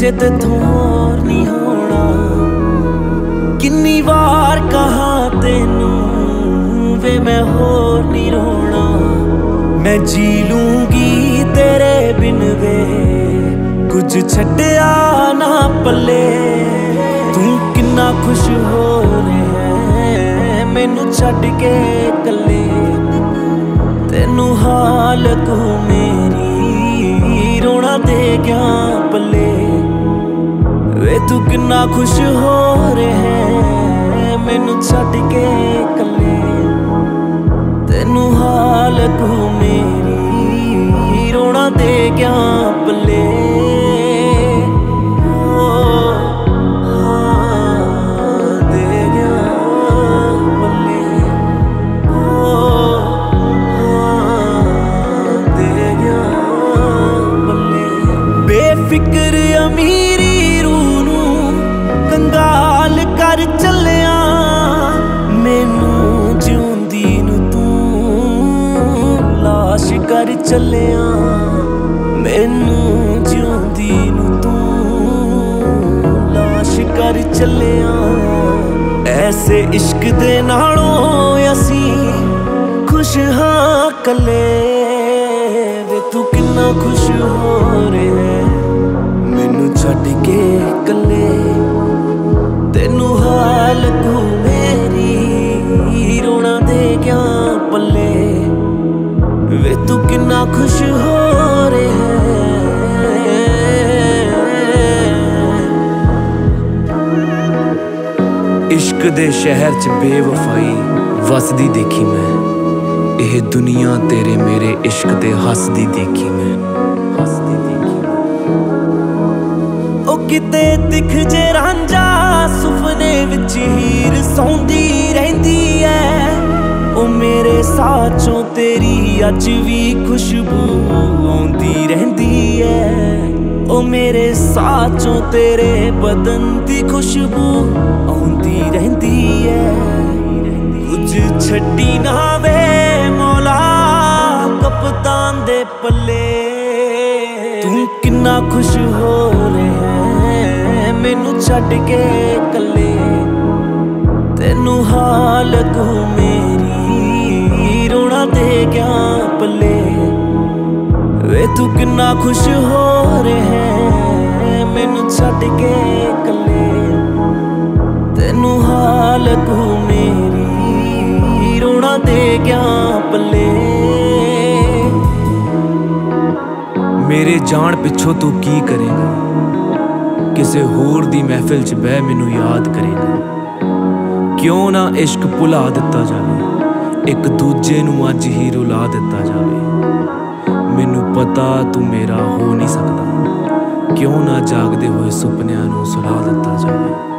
जे तेथों होर नहीं होना। किन्नी बार कहा तेनू वे मैं होर नहीं रोना। मैं जी लूंगी तेरे बिन वे कुछ छड्डिया ना पल्ले। तू किन्ना खुश हो रहा है मैनू छड्ड के कल्ले। तेनू हाल को मेरी रोना दे गया पल्ले। वे तू किन्ना खुश हो रहा है मैनू छड्ड के कल्ले। तेनू हाल को मेरी रोना दे गया पल्ले। फिक्र अमीरी रूह नू कंगाल कर चलिया। मैनू जिउंदी नू तू लाश कर चलिया। मैनू जिउंदी नू तू लाश कर चलिया। ऐसे इश्क दे नालों असी खुश हाँ कले। वे तू किन्ना खुश हो रहा है मैनू छड्ड के कल्ले। तेनू हाल को मेरी रोना दे गया पल्ले। वे तू किन्ना खुश हो रहा है। इश्क दे शहर च बेवफाई वसदी देखी मैं। यह दुनिया तेरे मेरे इश्क दे हसदी देखी मैं। हसदी देखी ओ किते दिख जे रांझा सुपने विच हीर सौंदी रहिंदी है। ओ मेरे साचों तेरी अज भी खुशबू आउंदी रहिंदी है। ओ मेरे साचों तेरे बदन दी खुशबू आउंदी रहिंदी है। कुछ छड्डी ना वे मौला कप्तान दे पल्ले। तू किन्ना खुश हो रहा है मैनू छड्ड के कल्ले। तेनू हाल को मेरी रोना दे गया पल्ले। वे तू किन्ना खुश हो रहा है मैनू छड्ड के कल्ले। तेनू हाल को मेरी रोना दे गया पल्ले। मेरे जान पिछों तू की करेगा किसे होर दी महफिल च बह मैनू याद करेगा। क्यों ना इश्क भुला दिता जावे एक दूजे नू अज ही रुला दिता जावे। मैनू पता तू मेरा हो नहीं सकता क्यों ना जागदे होए सुपनियां नू सुला दिता जावे।